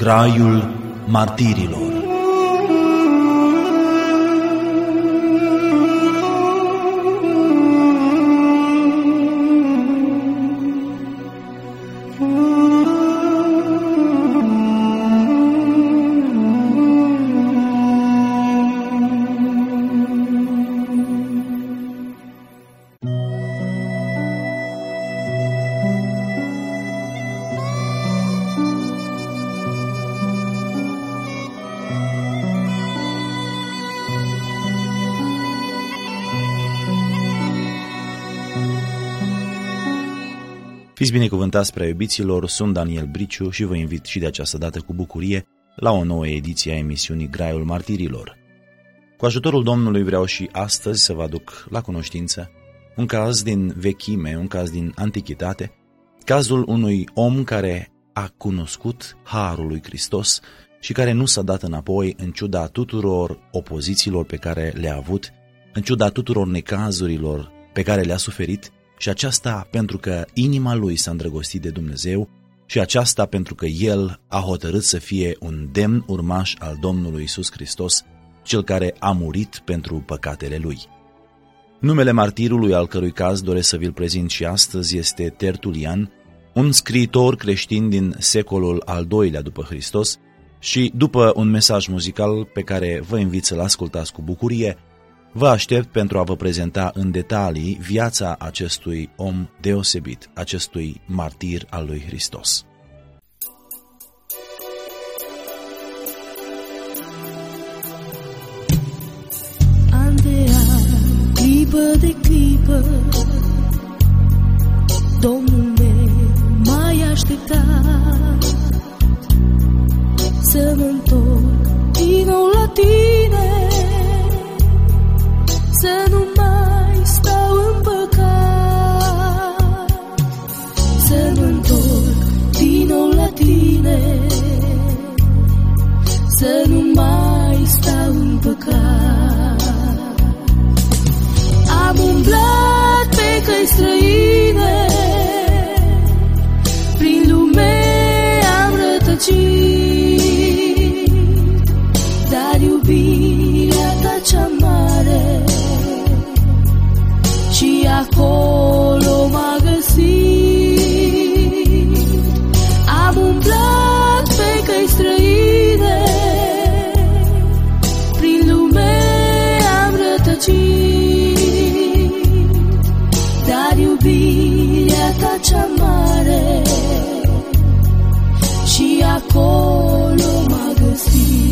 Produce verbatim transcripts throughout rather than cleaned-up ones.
Graiul martirilor. Fiți binecuvântați, prea iubiților, sunt Daniel Briciu și vă invit și de această dată cu bucurie la o nouă ediție a emisiunii Graiul martirilor. Cu ajutorul Domnului vreau și astăzi să vă aduc la cunoștință un caz din vechime, un caz din antichitate, cazul unui om care a cunoscut harul lui Hristos și care nu s-a dat înapoi în ciuda tuturor opozițiilor pe care le-a avut, în ciuda tuturor necazurilor pe care le-a suferit, și aceasta pentru că inima lui s-a îndrăgostit de Dumnezeu și aceasta pentru că el a hotărât să fie un demn urmaș al Domnului Iisus Hristos, cel care a murit pentru păcatele lui. Numele martirului al cărui caz doresc să vi-l prezint și astăzi este Tertulian, un scriitor creștin din secolul al doilea după Hristos, și după un mesaj muzical pe care vă invit să-l ascultați cu bucurie, vă aștept pentru a vă prezenta în detalii viața acestui om deosebit, acestui martir al lui Hristos. An de an, clipă de clipă, Domnul meu m-ai așteptat să mă întorc din nou la tine, să nu mai stau în păcat, să mă întorc din nou la tine, să nu mai stau în păcat. Am umblat pe căi străine, prin lume am rătăcit, dar iubirea ta cea mare și acolo m-a găsit. Am umblat pe căi străine, prin lume am rătăcit, dar iubirea ta cea mare și acolo m-a găsit.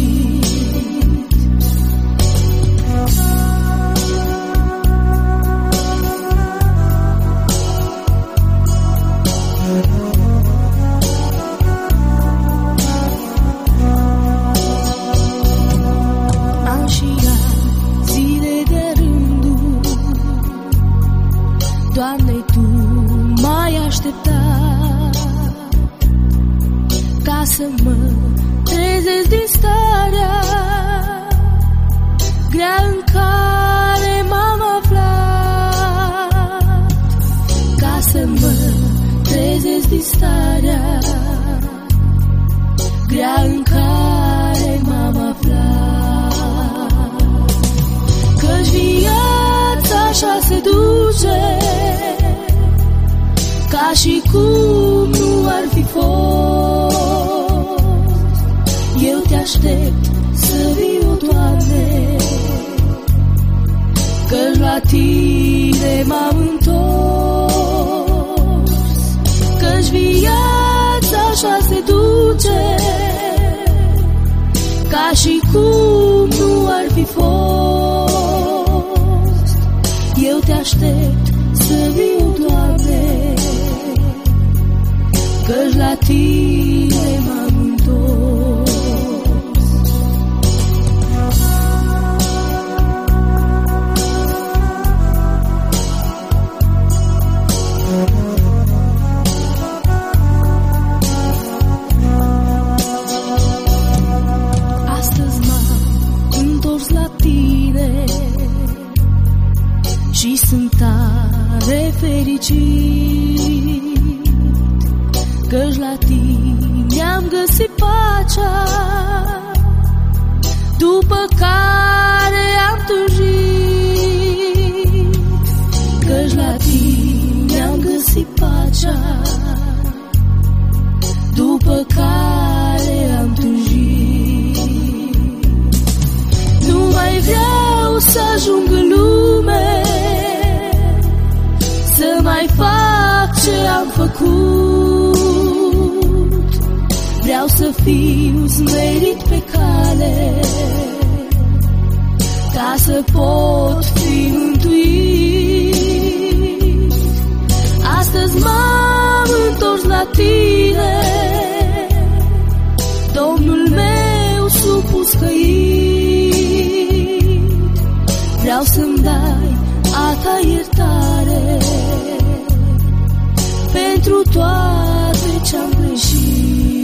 Doamne, Tu m-ai așteptat ca să mă trezesc din starea grea în care m-am aflat, ca să mă trezesc din starea grea în care m-am aflat. Căci viața așa se duce, ca și cum nu ar fi fost. Eu te aștept să viu, Doamne, că la Tine m-am întors. Căci viața așa se duce, ca și cum nu ar fi fost. Eu te aștept să viu, Doamne, căci la Tine m-am întors. Astăzi m-am întors la Tine și sunt tare fericit, căci la Tine am mi-am găsit pacea, după care am tânjit, căci la tine am găsit pacea, după care am tânjit. Nu mai vreau să ajung în lume, să mai fac ce am făcut. Vreau să fiu smerit pe cale, ca să pot fi mântuit. Astăzi m-am întors la tine, Domnul meu supus căit. Vreau să-mi dai a ta iertare pentru toate ce-am greșit.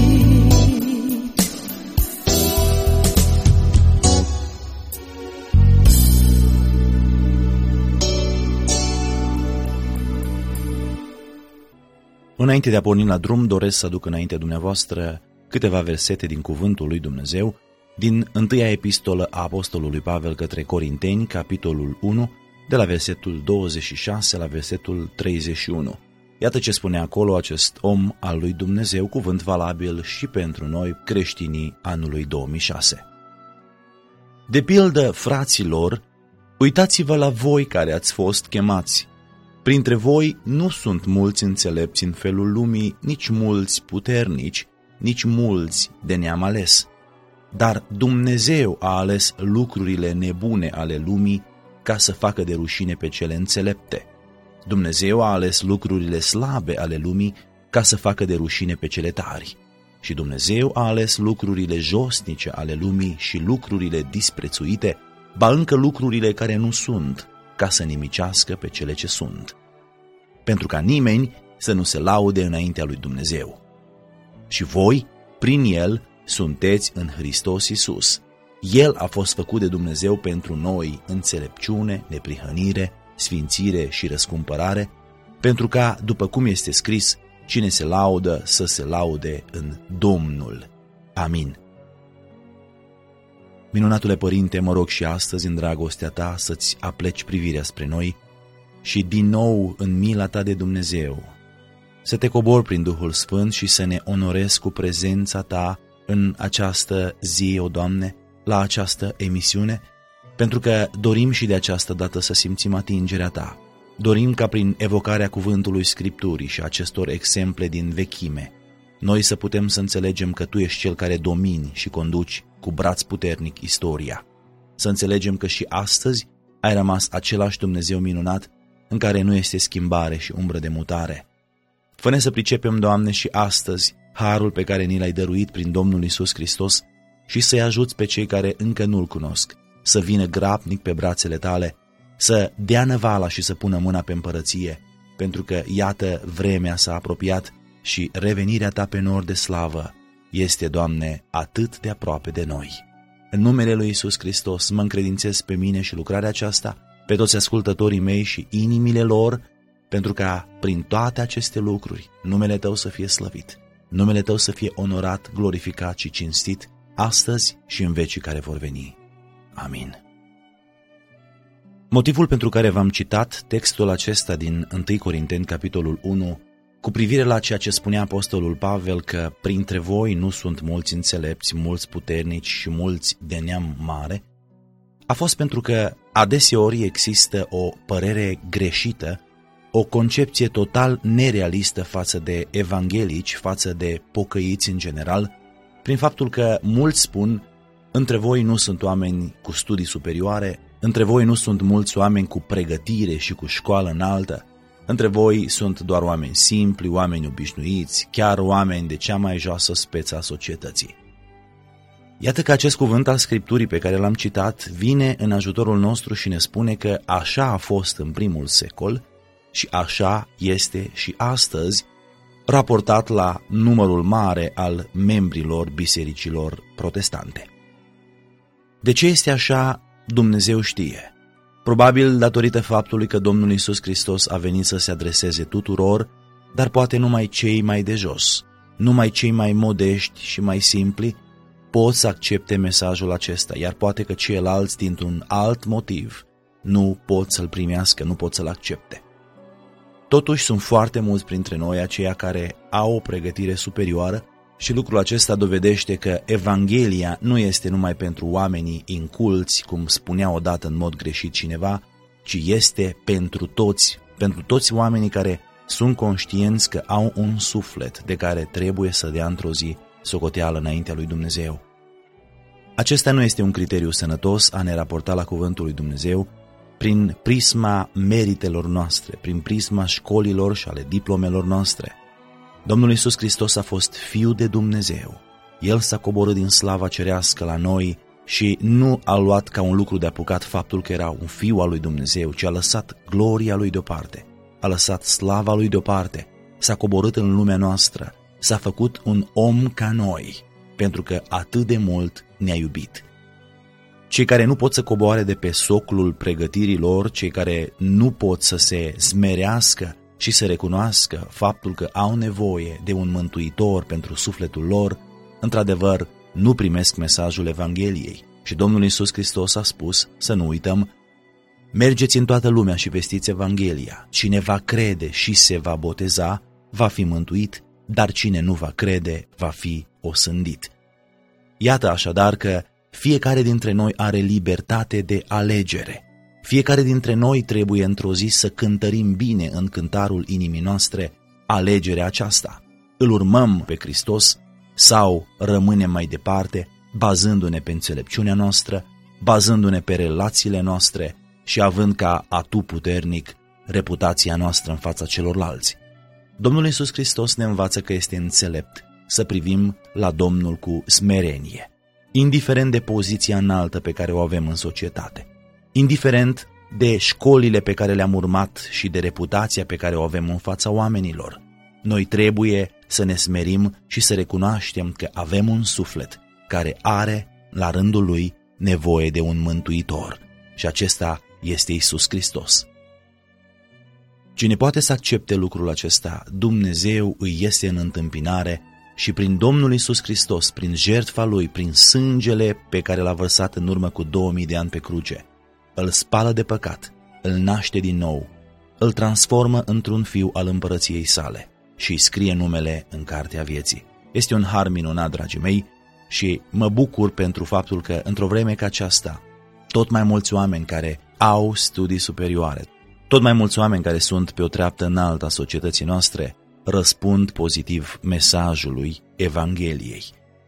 Înainte de a porni la drum, doresc să aduc înaintea dumneavoastră câteva versete din Cuvântul lui Dumnezeu, din întâia epistolă a Apostolului Pavel către Corinteni, capitolul unu, de la versetul douăzeci și șase la versetul treizeci și unu. Iată ce spune acolo acest om al lui Dumnezeu, cuvânt valabil și pentru noi, creștinii anului două mii șase. De pildă, fraților, uitați-vă la voi care ați fost chemați. Printre voi nu sunt mulți înțelepți în felul lumii, nici mulți puternici, nici mulți de neam ales. Dar Dumnezeu a ales lucrurile nebune ale lumii ca să facă de rușine pe cele înțelepte. Dumnezeu a ales lucrurile slabe ale lumii ca să facă de rușine pe cele tari. Și Dumnezeu a ales lucrurile josnice ale lumii și lucrurile disprețuite, ba încă lucrurile care nu sunt, ca să nimicească pe cele ce sunt. Pentru ca nimeni să nu se laude înaintea lui Dumnezeu. Și voi, prin El, sunteți în Hristos Iisus. El a fost făcut de Dumnezeu pentru noi înțelepciune, neprihănire, sfințire și răscumpărare, pentru ca, după cum este scris, cine se laudă să se laude în Domnul. Amin. Minunatule Părinte, mă rog și astăzi în dragostea Ta să-ți apleci privirea spre noi și din nou în mila Ta de Dumnezeu, să Te cobori prin Duhul Sfânt și să ne onorezi cu prezența Ta în această zi, o Doamne, la această emisiune, pentru că dorim și de această dată să simțim atingerea Ta. Dorim ca prin evocarea cuvântului Scripturii și acestor exemple din vechime, noi să putem să înțelegem că Tu ești Cel care domini și conduci cu braț puternic istoria. Să înțelegem că și astăzi ai rămas același Dumnezeu minunat în care nu este schimbare și umbră de mutare. Fă-ne să pricepem, Doamne, și astăzi harul pe care ni l-ai dăruit prin Domnul Iisus Hristos și să-i ajuți pe cei care încă nu-L cunosc să vină grabnic pe brațele Tale, să dea năvala și să pună mâna pe împărăție, pentru că, iată, vremea s-a apropiat și revenirea Ta pe nor de slavă este, Doamne, atât de aproape de noi. În numele lui Iisus Hristos mă încredințez pe mine și lucrarea aceasta, pe toți ascultătorii mei și inimile lor, pentru ca, prin toate aceste lucruri, numele Tău să fie slăvit, numele Tău să fie onorat, glorificat și cinstit, astăzi și în vecii care vor veni. Amin. Motivul pentru care v-am citat textul acesta din întâi Corinteni, capitolul unu, cu privire la ceea ce spunea apostolul Pavel, că printre voi nu sunt mulți înțelepți, mulți puternici și mulți de neam mare, a fost pentru că adeseori există o părere greșită, o concepție total nerealistă față de evanghelici, față de pocăiți în general, prin faptul că mulți spun: între voi nu sunt oameni cu studii superioare, între voi nu sunt mulți oameni cu pregătire și cu școală înaltă, între voi sunt doar oameni simpli, oameni obișnuiți, chiar oameni de cea mai joasă speță a societății. Iată că acest cuvânt al Scripturii pe care l-am citat vine în ajutorul nostru și ne spune că așa a fost în primul secol și așa este și astăzi, raportat la numărul mare al membrilor bisericilor protestante. De ce este așa, Dumnezeu știe. Probabil datorită faptului că Domnul Iisus Hristos a venit să se adreseze tuturor, dar poate numai cei mai de jos. numai cei mai modești și mai simpli pot să accepte mesajul acesta, iar poate că ceilalți, dintr-un alt motiv, nu pot să-l primească, nu pot să-l accepte. Totuși, sunt foarte mulți printre noi aceia care au o pregătire superioară și lucrul acesta dovedește că Evanghelia nu este numai pentru oamenii inculți, cum spunea odată în mod greșit cineva, ci este pentru toți, pentru toți oamenii care sunt conștienți că au un suflet de care trebuie să dea într-o zi socoteală înaintea lui Dumnezeu. Acesta nu este un criteriu sănătos a ne raporta la cuvântul lui Dumnezeu prin prisma meritelor noastre, prin prisma școlilor și ale diplomelor noastre. Domnul Iisus Hristos a fost Fiul de Dumnezeu. El s-a coborât din slava cerească la noi și nu a luat ca un lucru de apucat faptul că era un Fiu al lui Dumnezeu, ci a lăsat gloria lui deoparte, a lăsat slava lui deoparte, s-a coborât în lumea noastră, s-a făcut un om ca noi, pentru că atât de mult ne-a iubit. Cei care nu pot să coboare de pe soclul pregătirii lor, cei care nu pot să se smerească și să recunoască faptul că au nevoie de un mântuitor pentru sufletul lor, într-adevăr nu primesc mesajul Evangheliei. Și Domnul Iisus Hristos a spus, să nu uităm, mergeți în toată lumea și vestiți Evanghelia. Cine va crede și se va boteza, va fi mântuit, dar cine nu va crede, va fi osândit. Iată așadar că fiecare dintre noi are libertate de alegere. Fiecare dintre noi trebuie într-o zi să cântărim bine în cântarul inimii noastre alegerea aceasta. Îl urmăm pe Hristos sau rămânem mai departe, bazându-ne pe înțelepciunea noastră, bazându-ne pe relațiile noastre și având ca atu puternic reputația noastră în fața celorlalți. Domnul Iisus Hristos ne învață că este înțelept să privim la Domnul cu smerenie, indiferent de poziția înaltă pe care o avem în societate, indiferent de școlile pe care le-am urmat și de reputația pe care o avem în fața oamenilor. Noi trebuie să ne smerim și să recunoaștem că avem un suflet care are, la rândul lui, nevoie de un mântuitor și acesta este Iisus Hristos. Cine poate să accepte lucrul acesta, Dumnezeu îi iese în întâmpinare și prin Domnul Iisus Hristos, prin jertfa Lui, prin sângele pe care l-a vărsat în urmă cu două mii de ani pe cruce, îl spală de păcat, îl naște din nou, îl transformă într-un fiu al împărăției sale și îi scrie numele în cartea vieții. Este un har minunat, dragii mei, și mă bucur pentru faptul că într-o vreme ca aceasta, tot mai mulți oameni care au studii superioare, tot mai mulți oameni care sunt pe o treaptă înaltă a societății noastre, răspund pozitiv mesajului Evangheliei.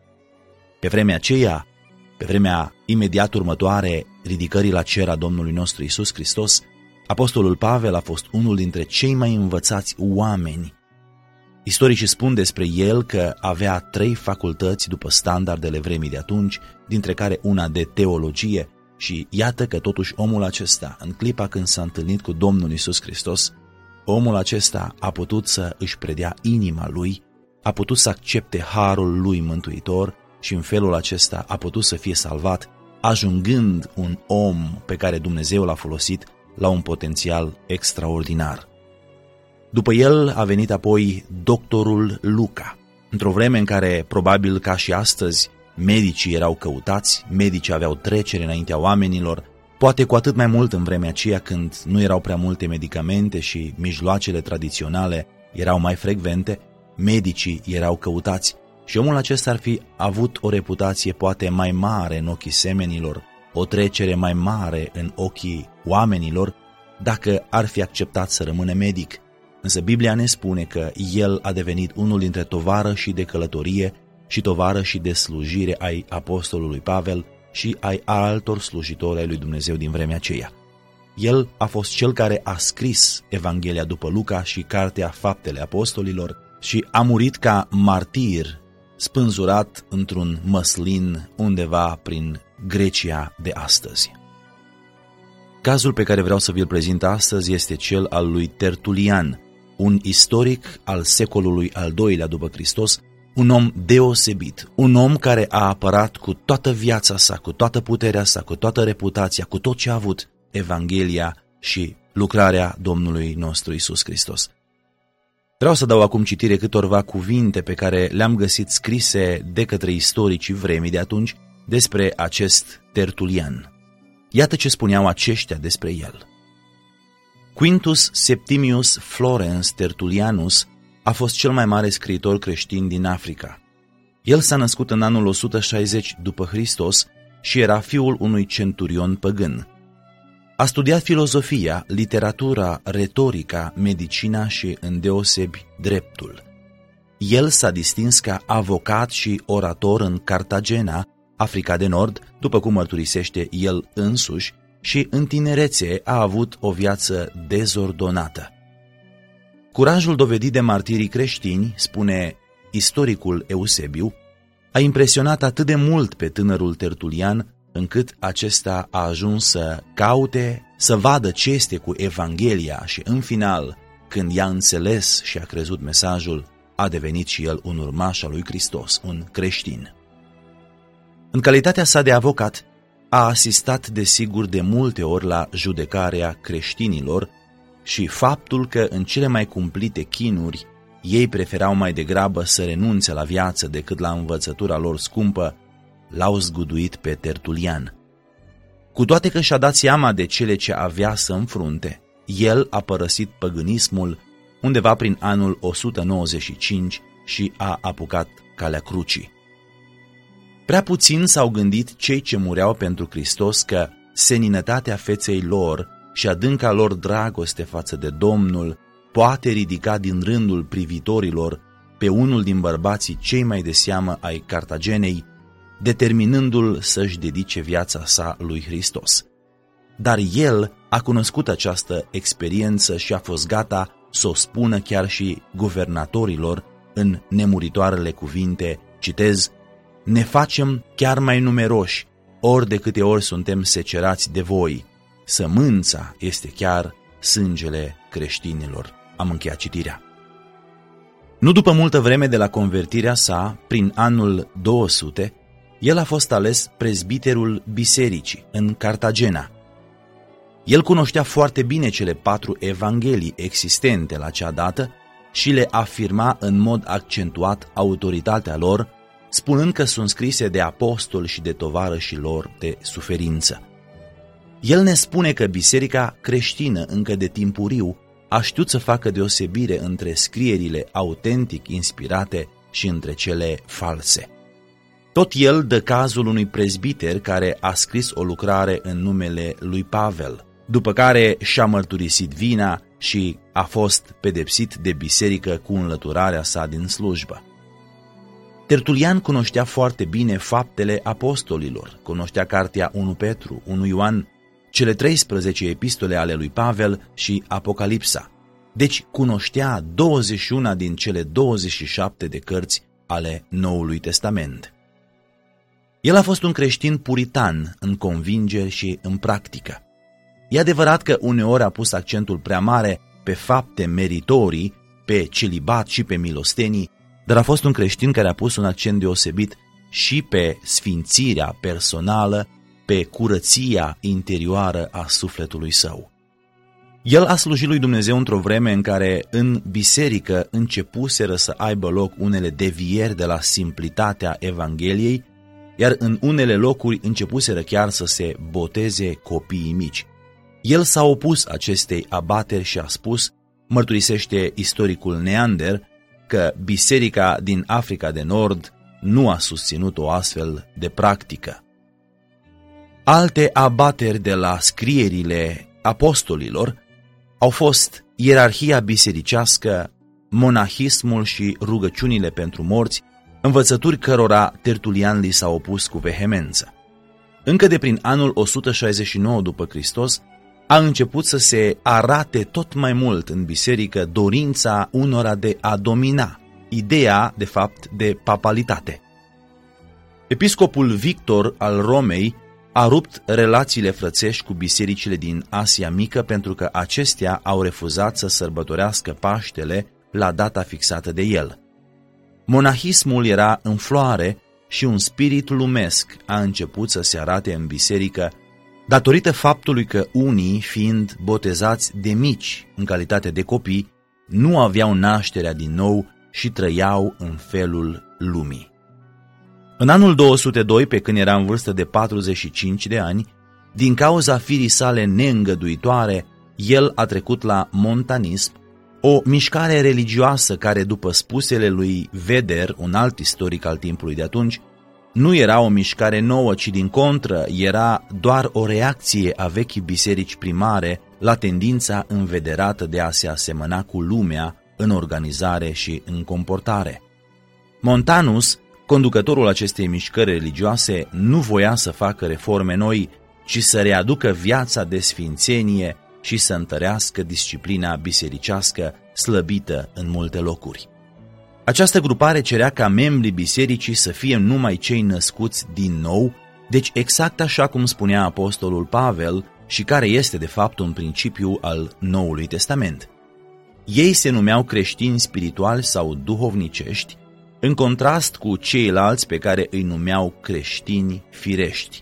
Pe vremea aceea, pe vremea imediat următoare ridicării la cer a Domnului nostru Iisus Hristos, apostolul Pavel a fost unul dintre cei mai învățați oameni. Istoricii spun despre el că avea trei facultăți după standardele vremii de atunci, dintre care una de teologie, și iată că totuși omul acesta, în clipa când s-a întâlnit cu Domnul Iisus Hristos, omul acesta a putut să își predea inima lui, a putut să accepte harul lui mântuitor și în felul acesta a putut să fie salvat, ajungând un om pe care Dumnezeu l-a folosit la un potențial extraordinar. După el a venit apoi doctorul Luca, într-o vreme în care, probabil ca și astăzi, medicii erau căutați, medicii aveau trecere înaintea oamenilor, poate cu atât mai mult în vremea aceea când nu erau prea multe medicamente și mijloacele tradiționale erau mai frecvente, medicii erau căutați și omul acesta ar fi avut o reputație poate mai mare în ochii semenilor, o trecere mai mare în ochii oamenilor, dacă ar fi acceptat să rămână medic. Însă Biblia ne spune că el a devenit unul dintre tovarășii de călătorie și tovarășii de slujire ai apostolului Pavel și ai altor slujitori ai lui Dumnezeu din vremea aceea. El a fost cel care a scris Evanghelia după Luca și cartea Faptele Apostolilor și a murit ca martir, spânzurat într-un măslin undeva prin Grecia de astăzi. Cazul pe care vreau să vi-l prezint astăzi este cel al lui Tertulian, un istoric al secolului al doilea după Hristos, un om deosebit, un om care a apărat cu toată viața sa, cu toată puterea sa, cu toată reputația, cu tot ce a avut, Evanghelia și lucrarea Domnului nostru Iisus Hristos. Vreau să dau acum citire câtorva cuvinte pe care le-am găsit scrise de către istoricii vremii de atunci despre acest Tertulian. Iată ce spuneau aceștia despre el. Quintus Septimius Florens Tertulianus a fost cel mai mare scriitor creștin din Africa. El s-a născut în anul o sută șaizeci după Hristos și era fiul unui centurion păgân. A studiat filozofia, literatura, retorica, medicina și, îndeosebi, dreptul. El s-a distins ca avocat și orator în Cartagena, Africa de Nord, după cum mărturisește el însuși, și în tinerețe a avut o viață dezordonată. Curajul dovedit de martirii creștini, spune istoricul Eusebiu, a impresionat atât de mult pe tânărul Tertulian, încât acesta a ajuns să caute, să vadă ce este cu Evanghelia și, în final, când i-a înțeles și a crezut mesajul, a devenit și el un urmaș al lui Hristos, un creștin. În calitatea sa de avocat, a asistat desigur de multe ori la judecarea creștinilor și faptul că în cele mai cumplite chinuri ei preferau mai degrabă să renunțe la viață decât la învățătura lor scumpă, l-au zguduit pe Tertulian. Cu toate că și-a dat seama de cele ce avea să înfrunte, el a părăsit păgânismul undeva prin anul o sută nouăzeci și cinci și a apucat calea crucii. Prea puțin s-au gândit cei ce mureau pentru Hristos că seninătatea feței lor și adânca lor dragoste față de Domnul poate ridica din rândul privitorilor pe unul din bărbații cei mai de seamă ai Cartagenei, determinându-l să-și dedice viața sa lui Hristos. Dar el a cunoscut această experiență și a fost gata să o spună chiar și guvernatorilor în nemuritoarele cuvinte, citez, ne facem chiar mai numeroși, ori de câte ori suntem secerați de voi. Sămânța este chiar sângele creștinilor. Am încheiat citirea. Nu după multă vreme de la convertirea sa, prin anul două sute, el a fost ales prezbiterul bisericii în Cartagena. El cunoștea foarte bine cele patru evanghelii existente la acea dată și le afirma în mod accentuat autoritatea lor, spunând că sunt scrise de apostoli și de tovarășii lor de suferință. El ne spune că biserica creștină încă de timpuriu a știut să facă deosebire între scrierile autentic inspirate și între cele false. Tot el dă cazul unui prezbiter care a scris o lucrare în numele lui Pavel, după care și-a mărturisit vina și a fost pedepsit de biserică cu înlăturarea sa din slujbă. Tertulian cunoștea foarte bine faptele apostolilor, cunoștea cartea unu Petru, unu Ioan, cele treisprezece epistole ale lui Pavel și Apocalipsa. Deci cunoștea douăzeci și unu din cele douăzeci și șapte de cărți ale Noului Testament. El a fost un creștin puritan în convingeri și în practică. E adevărat că uneori a pus accentul prea mare pe fapte meritorii, pe celibat și pe milostenii, dar a fost un creștin care a pus un accent deosebit și pe sfințirea personală, pe curăția interioară a sufletului său. El a slujit lui Dumnezeu într-o vreme în care în biserică începuseră să aibă loc unele devieri de la simplitatea Evangheliei, iar în unele locuri începuseră chiar să se boteze copiii mici. El s-a opus acestei abateri și a spus, mărturisește istoricul Neander, că biserica din Africa de Nord nu a susținut o astfel de practică. Alte abateri de la scrierile apostolilor au fost ierarhia bisericească, monahismul și rugăciunile pentru morți, învățături cărora Tertulian li s-a opus cu vehemență. Încă de prin anul o sută șaizeci și nouă după Hristos, a început să se arate tot mai mult în biserică dorința unora de a domina, ideea, de fapt, de papalitate. Episcopul Victor al Romei a rupt relațiile frățești cu bisericile din Asia Mică pentru că acestea au refuzat să sărbătorească Paștele la data fixată de el. Monahismul era în floare și un spirit lumesc a început să se arate în biserică datorită faptului că unii, fiind botezați de mici în calitate de copii, nu aveau nașterea din nou și trăiau în felul lumii. În anul două sute doi, pe când era în vârstă de patruzeci și cinci de ani, din cauza firii sale neîngăduitoare, el a trecut la montanism, o mișcare religioasă care, după spusele lui Vedder, un alt istoric al timpului de atunci, nu era o mișcare nouă, ci din contră era doar o reacție a vechii biserici primare la tendința învederată de a se asemăna cu lumea în organizare și în comportare. Montanus, conducătorul acestei mișcări religioase, nu voia să facă reforme noi, ci să readucă viața de sfințenie și să întărească disciplina bisericească slăbită în multe locuri. Această grupare cerea ca membrii bisericii să fie numai cei născuți din nou, deci exact așa cum spunea apostolul Pavel și care este de fapt un principiu al Noului Testament. Ei se numeau creștini spirituali sau duhovnicești, în contrast cu ceilalți pe care îi numeau creștini firești.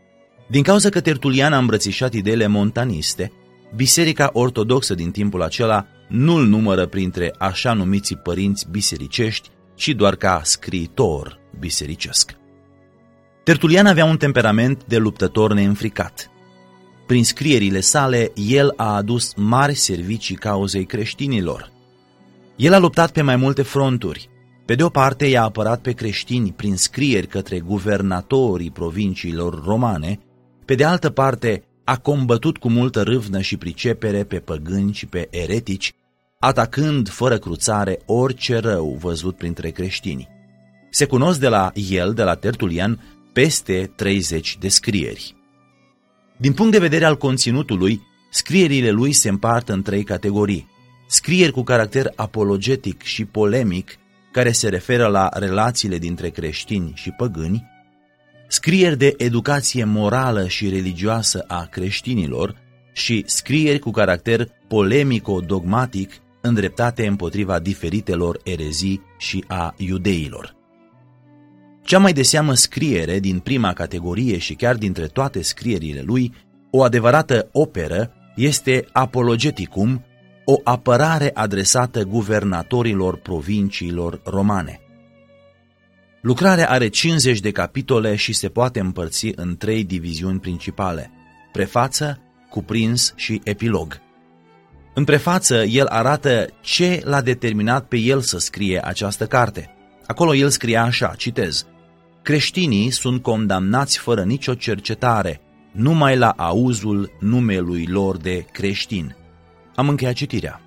Din cauza că Tertulian a îmbrățișat ideile montaniste, Biserica Ortodoxă din timpul acela nu-l numără printre așa numiții părinți bisericești, ci doar ca scriitor bisericesc. Tertulian avea un temperament de luptător neînfricat. Prin scrierile sale, el a adus mari servicii cauzei creștinilor. El a luptat pe mai multe fronturi. Pe de o parte, i-a apărat pe creștini prin scrieri către guvernatorii provinciilor romane, pe de altă parte, a combătut cu multă râvnă și pricepere pe păgâni și pe eretici, atacând fără cruțare orice rău văzut printre creștini. Se cunosc de la el, de la Tertulian, peste treizeci de scrieri. Din punct de vedere al conținutului, scrierile lui se împart în trei categorii: scrieri cu caracter apologetic și polemic, care se referă la relațiile dintre creștini și păgâni, scrieri de educație morală și religioasă a creștinilor și scrieri cu caracter polemico-dogmatic îndreptate împotriva diferitelor erezii și a iudeilor. Cea mai de seamă scriere din prima categorie și chiar dintre toate scrierile lui, o adevărată operă, este Apologeticum, o apărare adresată guvernatorilor provinciilor romane. Lucrarea are cincizeci de capitole și se poate împărți în trei diviziuni principale: prefață, cuprins și epilog. În prefață, el arată ce l-a determinat pe el să scrie această carte. Acolo el scria așa, citez: creștinii sunt condamnați fără nicio cercetare, numai la auzul numelui lor de creștin. Am încheiat citirea.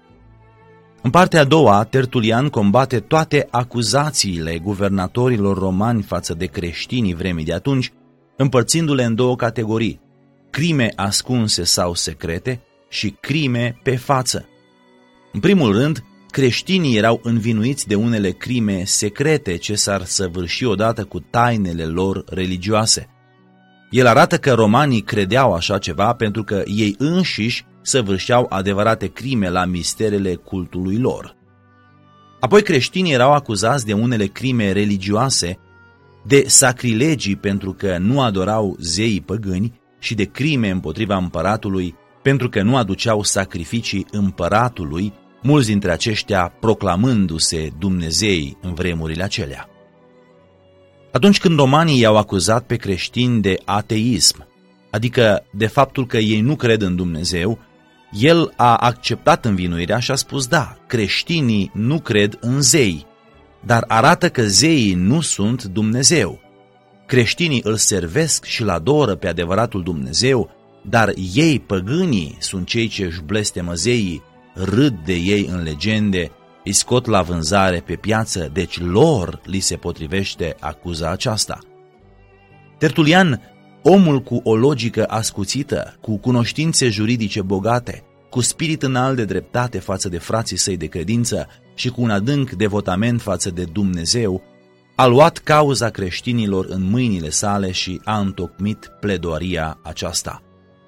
În partea a doua, Tertulian combate toate acuzațiile guvernatorilor romani față de creștinii vremii de atunci, împărțindu-le în două categorii: crime ascunse sau secrete și crime pe față. În primul rând, creștinii erau învinuiți de unele crime secrete ce s-ar săvârși odată cu tainele lor religioase. El arată că romanii credeau așa ceva pentru că ei înșiși săvârșeau adevărate crime la misterele cultului lor. Apoi creștinii erau acuzați de unele crime religioase, de sacrilegii pentru că nu adorau zeii păgâni și de crime împotriva împăratului pentru că nu aduceau sacrificii împăratului, mulți dintre aceștia proclamându-se Dumnezei în vremurile acelea. Atunci când romanii i-au acuzat pe creștini de ateism, adică de faptul că ei nu cred în Dumnezeu, el a acceptat învinuirea și a spus: da, creștinii nu cred în zei, dar arată că zeii nu sunt Dumnezeu. Creștinii îl servesc și îl adoră pe adevăratul Dumnezeu, dar ei, păgânii, sunt cei ce își blestemă zeii, râd de ei în legende, îi scot la vânzare pe piață, deci lor li se potrivește acuza aceasta. Tertulian, omul cu o logică ascuțită, cu cunoștințe juridice bogate, cu spirit înalt de dreptate față de frații săi de credință și cu un adânc devotament față de Dumnezeu, a luat cauza creștinilor în mâinile sale și a întocmit pledoaria aceasta.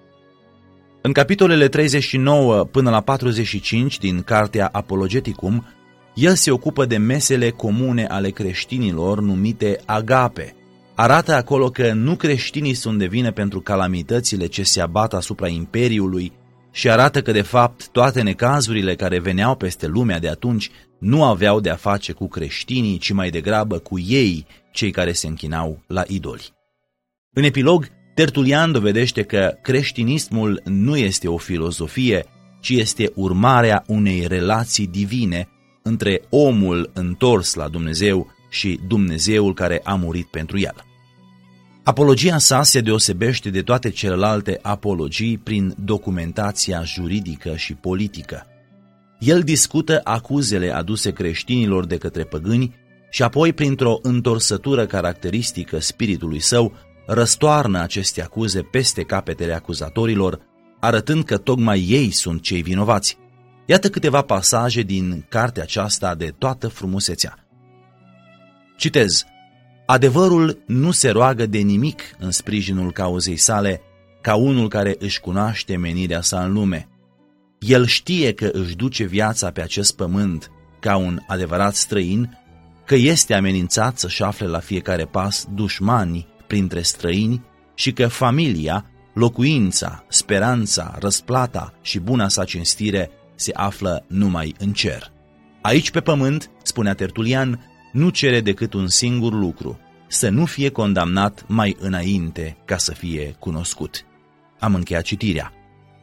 În capitolele treizeci și nouă până la patruzeci și cinci din cartea Apologeticum, el se ocupă de mesele comune ale creștinilor numite agape. Arată acolo că nu creștinii sunt de vină pentru calamitățile ce se abat asupra imperiului, și arată că de fapt toate necazurile care veneau peste lumea de atunci nu aveau de a face cu creștinii, ci mai degrabă cu ei, cei care se închinau la idoli. În epilog, Tertulian dovedește că creștinismul nu este o filozofie, ci este urmarea unei relații divine între omul întors la Dumnezeu și Dumnezeul care a murit pentru el. Apologia sa se deosebește de toate celelalte apologii prin documentația juridică și politică. El discută acuzele aduse creștinilor de către păgâni și apoi, printr-o întorsătură caracteristică spiritului său, răstoarnă aceste acuze peste capetele acuzatorilor, arătând că tocmai ei sunt cei vinovați. Iată câteva pasaje din cartea aceasta de toată frumusețea. Citez: adevărul nu se roagă de nimic în sprijinul cauzei sale, ca unul care își cunoaște menirea sa în lume. El știe că își duce viața pe acest pământ ca un adevărat străin, că este amenințat să-și afle la fiecare pas dușmani printre străini și că familia, locuința, speranța, răsplata și buna sa cinstire se află numai în cer. Aici pe pământ, spunea Tertulian, nu cere decât un singur lucru: să nu fie condamnat mai înainte ca să fie cunoscut. Am încheiat citirea.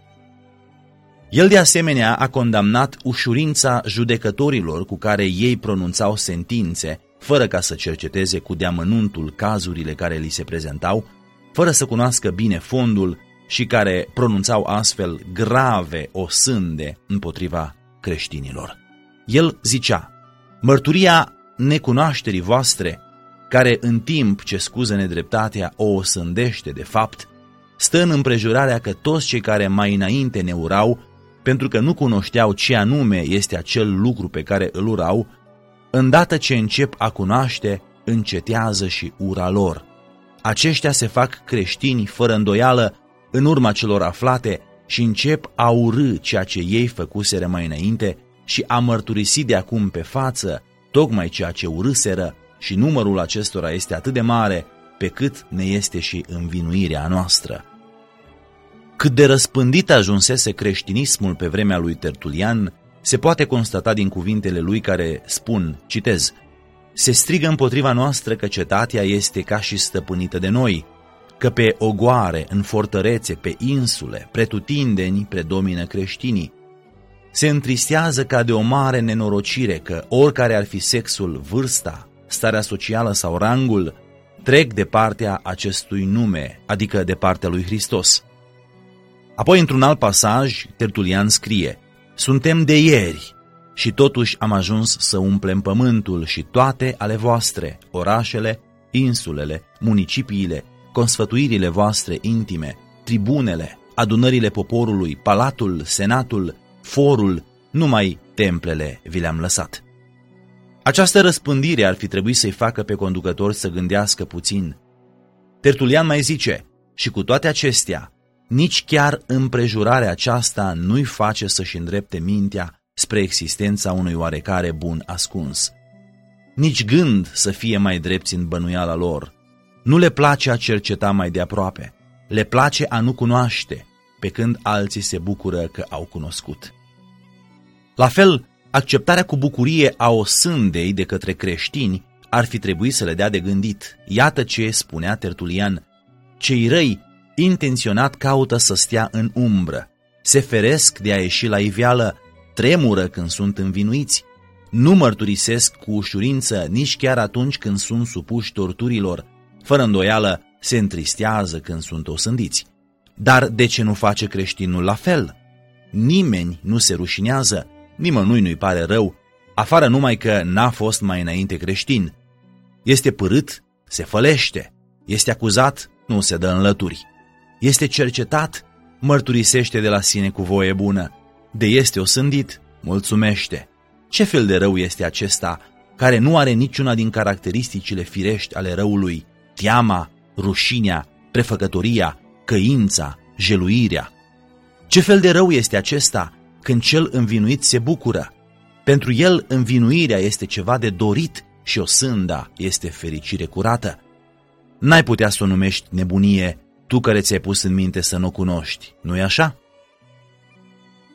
El de asemenea a condamnat ușurința judecătorilor cu care ei pronunțau sentințe, fără ca să cerceteze cu deamănuntul cazurile care li se prezentau, fără să cunoască bine fondul și care pronunțau astfel grave osânde împotriva creștinilor. El zicea: mărturia necunoașterii voastre, care în timp ce scuză nedreptatea o osândește de fapt, stă în împrejurarea că toți cei care mai înainte ne urau, pentru că nu cunoșteau ce anume este acel lucru pe care îl urau, îndată ce încep a cunoaște, încetează și ura lor. Aceștia se fac creștini fără îndoială în urma celor aflate și încep a urâ ceea ce ei făcuseră mai înainte și a mărturisi de acum pe față tocmai ceea ce urâseră, și numărul acestora este atât de mare pe cât ne este și învinuirea noastră. Cât de răspândit ajunsese creștinismul pe vremea lui Tertulian se poate constata din cuvintele lui care spun, citez: se strigă împotriva noastră că cetatea este ca și stăpânită de noi, că pe ogoare, în fortărețe, pe insule, pretutindeni predomină creștinii. Se întristează ca de o mare nenorocire că oricare ar fi sexul, vârsta, starea socială sau rangul, trec de partea acestui nume, adică de partea lui Hristos. Apoi, într-un alt pasaj, Tertulian scrie: suntem de ieri și totuși am ajuns să umplem pământul și toate ale voastre, orașele, insulele, municipiile, consfătuirile voastre intime, tribunele, adunările poporului, palatul, senatul, forul, numai templele vi le-am lăsat. Această răspândire ar fi trebuit să-i facă pe conducători să gândească puțin. Tertulian mai zice: și cu toate acestea, nici chiar împrejurarea aceasta nu-i face să-și îndrepte mintea spre existența unui oarecare bun ascuns. Nici gând să fie mai drepți în bănuiala lor. Nu le place a cerceta mai de aproape, le place a nu cunoaște, pe când alții se bucură că au cunoscut. La fel, acceptarea cu bucurie a osândei de către creștini ar fi trebuit să le dea de gândit. Iată ce spunea Tertulian: cei răi intenționat caută să stea în umbră, se feresc de a ieși la iveală, tremură când sunt învinuiți, nu mărturisesc cu ușurință nici chiar atunci când sunt supuși torturilor, fără îndoială se întristează când sunt osândiți. Dar de ce nu face creștinul la fel? Nimeni nu se rușinează, nimănui nu-i pare rău, afară numai că n-a fost mai înainte creștin. Este pârât, se fălește, este acuzat, nu se dă în lături. Este cercetat, mărturisește de la sine cu voie bună. De este osândit, mulțumește. Ce fel de rău este acesta, care nu are niciuna din caracteristicile firești ale răului: teama, rușinea, prefăcătoria, căința, jeluirea? Ce fel de rău este acesta când cel învinuit se bucură? Pentru el învinuirea este ceva de dorit și osânda este fericire curată. N-ai putea să o numești nebunie, tu care ți-ai pus în minte să nu o cunoști, nu-i așa?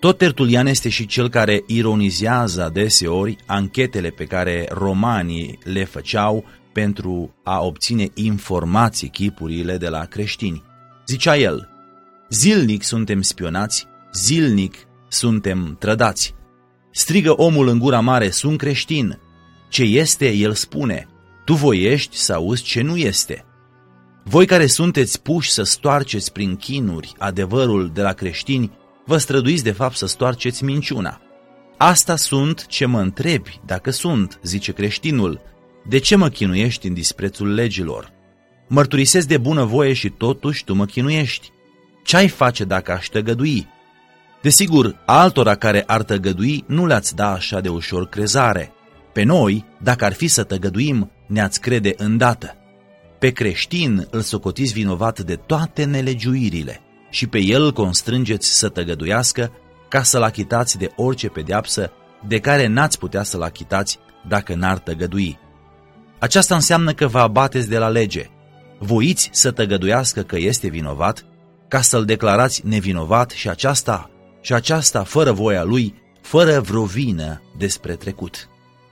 Tot Tertulian este și cel care ironizează adeseori anchetele pe care romanii le făceau pentru a obține informații, chipurile de la creștini. Zicea el: zilnic suntem spionați, zilnic suntem trădați. Strigă omul în gura mare: sunt creștin. Ce este, el spune, tu voiești să auzi ce nu este. Voi care sunteți puși să stoarceți prin chinuri adevărul de la creștini, vă străduiți de fapt să stoarceți minciuna. Asta sunt ce mă întrebi, dacă sunt, zice creștinul, de ce mă chinuiești în disprețul legilor? Mărturisesc de bună voie și totuși tu mă chinuiești. Ce-ai face dacă aș tăgădui? Desigur, altora care ar tăgădui nu le-ați da așa de ușor crezare. Pe noi, dacă ar fi să tăgăduim, ne-ați crede îndată. Pe creștin îl socotiți vinovat de toate nelegiuirile și pe el îl constrângeți să tăgăduiască ca să-l achitați de orice pedeapsă de care n-ați putea să-l achitați dacă n-ar tăgădui. Aceasta înseamnă că vă abateți de la lege. Voiți să tăgăduiască că este vinovat ca să-l declarați nevinovat și aceasta, și aceasta fără voia lui, fără vreo vină despre trecut.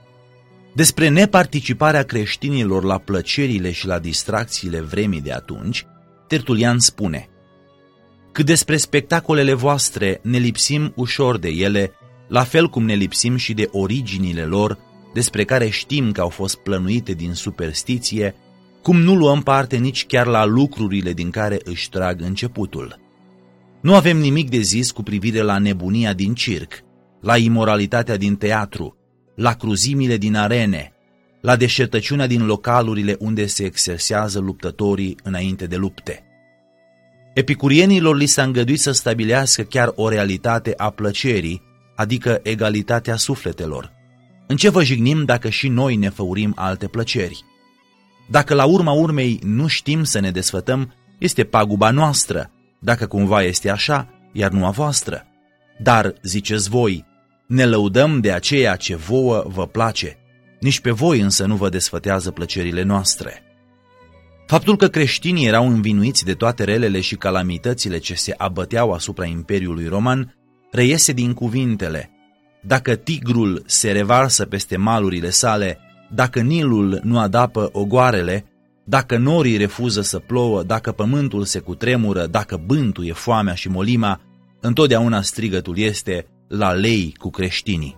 Despre neparticiparea creștinilor la plăcerile și la distracțiile vremii de atunci, Tertulian spune: cât despre spectacolele voastre ne lipsim ușor de ele, la fel cum ne lipsim și de originile lor, despre care știm că au fost plănuite din superstiție, cum nu luăm parte nici chiar la lucrurile din care își trag începutul. Nu avem nimic de zis cu privire la nebunia din circ, la imoralitatea din teatru, la cruzimile din arene, la deșertăciunea din localurile unde se exersează luptătorii înainte de lupte. Epicurienilor li s-a îngăduit să stabilească chiar o realitate a plăcerii, adică egalitatea sufletelor. În ce vă jignim dacă și noi ne făurim alte plăceri? Dacă la urma urmei nu știm să ne desfătăm, este paguba noastră, dacă cumva este așa, iar nu a voastră. Dar, ziceți voi, ne lăudăm de aceea ce vouă vă place, nici pe voi însă nu vă desfătează plăcerile noastre. Faptul că creștinii erau învinuiți de toate relele și calamitățile ce se abăteau asupra Imperiului Roman reiese din cuvintele: dacă tigrul se revarsă peste malurile sale, dacă Nilul nu adapă ogoarele, dacă norii refuză să plouă, dacă pământul se cutremură, dacă bântuie foamea și molima, întotdeauna strigătul este: la lei cu creștinii.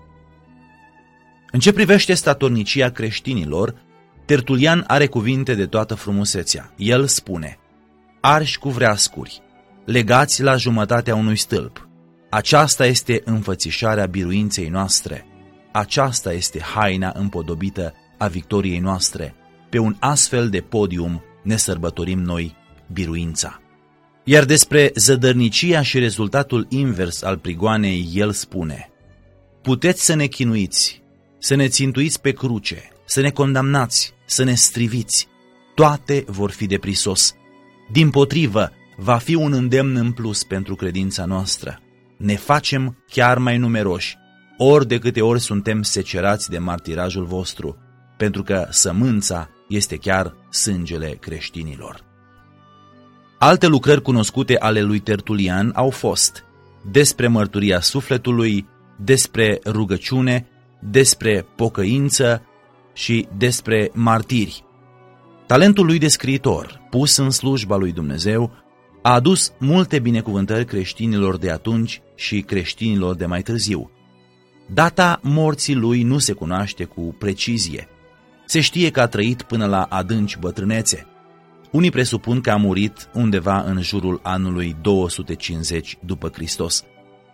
În ce privește statornicia creștinilor, Tertulian are cuvinte de toată frumusețea. El spune: arși cu vreascuri, legați la jumătatea unui stâlp. Aceasta este înfățișarea biruinței noastre. Aceasta este haina împodobită a victoriei noastre. Pe un astfel de podium ne sărbătorim noi biruința. Iar despre zădărnicia și rezultatul invers al prigoanei, el spune: puteți să ne chinuiți, să ne țintuiți pe cruce, să ne condamnați, să ne striviți, toate vor fi de prisos. Dimpotrivă, va fi un îndemn în plus pentru credința noastră. Ne facem chiar mai numeroși, ori de câte ori suntem secerați de martirajul vostru, pentru că sămânța este chiar sângele creștinilor. Alte lucrări cunoscute ale lui Tertulian au fost despre mărturia sufletului, despre rugăciune, despre pocăință și despre martiri. Talentul lui de scriitor, pus în slujba lui Dumnezeu, a adus multe binecuvântări creștinilor de atunci și creștinilor de mai târziu. Data morții lui nu se cunoaște cu precizie. Se știe că a trăit până la adânci bătrânețe. Unii presupun că a murit undeva în jurul anului două sute cincizeci după Hristos.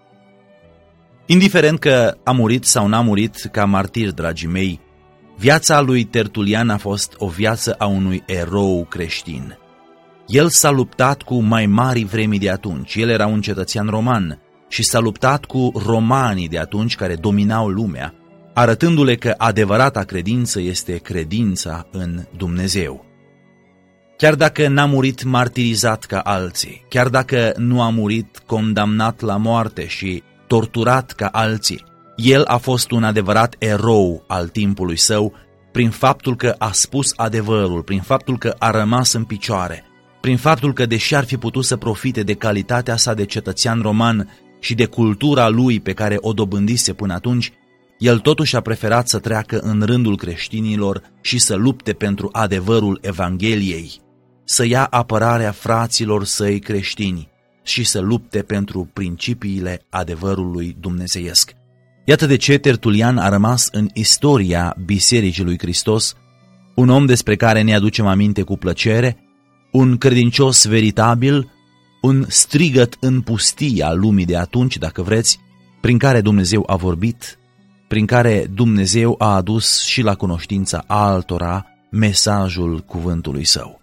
Indiferent că a murit sau n-a murit ca martir, dragii mei, viața lui Tertulian a fost o viață a unui erou creștin. El s-a luptat cu mai mari vremii de atunci, el era un cetățean roman și s-a luptat cu romanii de atunci care dominau lumea, arătându-le că adevărata credință este credința în Dumnezeu. Chiar dacă n-a murit martirizat ca alții, chiar dacă nu a murit condamnat la moarte și torturat ca alții, el a fost un adevărat erou al timpului său prin faptul că a spus adevărul, prin faptul că a rămas în picioare, prin faptul că, deși ar fi putut să profite de calitatea sa de cetățean roman, și de cultura lui pe care o dobândise până atunci, el totuși a preferat să treacă în rândul creștinilor și să lupte pentru adevărul Evangheliei, să ia apărarea fraților săi creștini și să lupte pentru principiile adevărului dumnezeiesc. Iată de ce Tertulian a rămas în istoria Bisericii lui Hristos, un om despre care ne aducem aminte cu plăcere, un credincios veritabil, un strigăt în pustia lumii de atunci, dacă vreți, prin care Dumnezeu a vorbit, prin care Dumnezeu a adus și la cunoștința altora mesajul cuvântului său.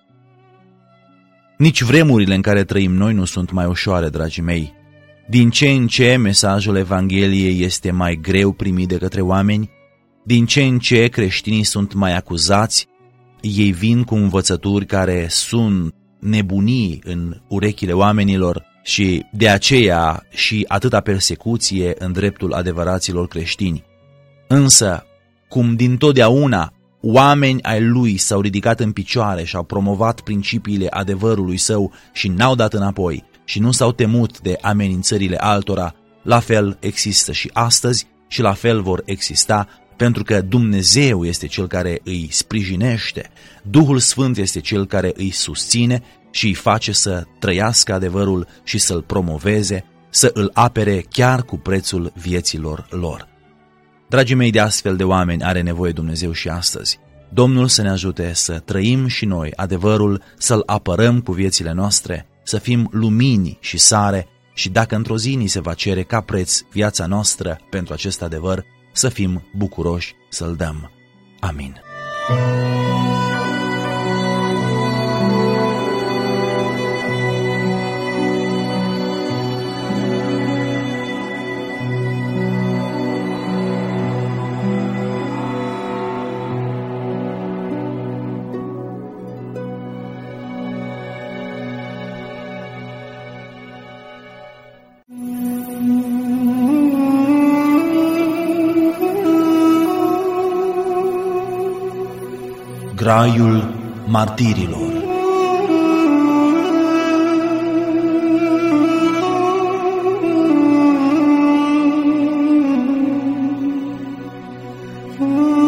Nici vremurile în care trăim noi nu sunt mai ușoare, dragii mei. Din ce în ce mesajul Evangheliei este mai greu primit de către oameni, din ce în ce creștinii sunt mai acuzați, ei vin cu învățături care sunt nebunii în urechile oamenilor și de aceea și atâta persecuție în dreptul adevăraților creștini. Însă, cum dintotdeauna oameni ai lui s-au ridicat în picioare și au promovat principiile adevărului său și n-au dat înapoi și nu s-au temut de amenințările altora, la fel există și astăzi și la fel vor exista, pentru că Dumnezeu este Cel care îi sprijinește, Duhul Sfânt este Cel care îi susține și îi face să trăiască adevărul și să-l promoveze, să îl apere chiar cu prețul vieților lor. Dragii mei, de astfel de oameni are nevoie Dumnezeu și astăzi. Domnul să ne ajute să trăim și noi adevărul, să-l apărăm cu viețile noastre, să fim lumini și sare și dacă într-o zi ni se va cere ca preț viața noastră pentru acest adevăr, să fim bucuroși să-l dăm. Amin. Graiul martirilor. Mm-hmm.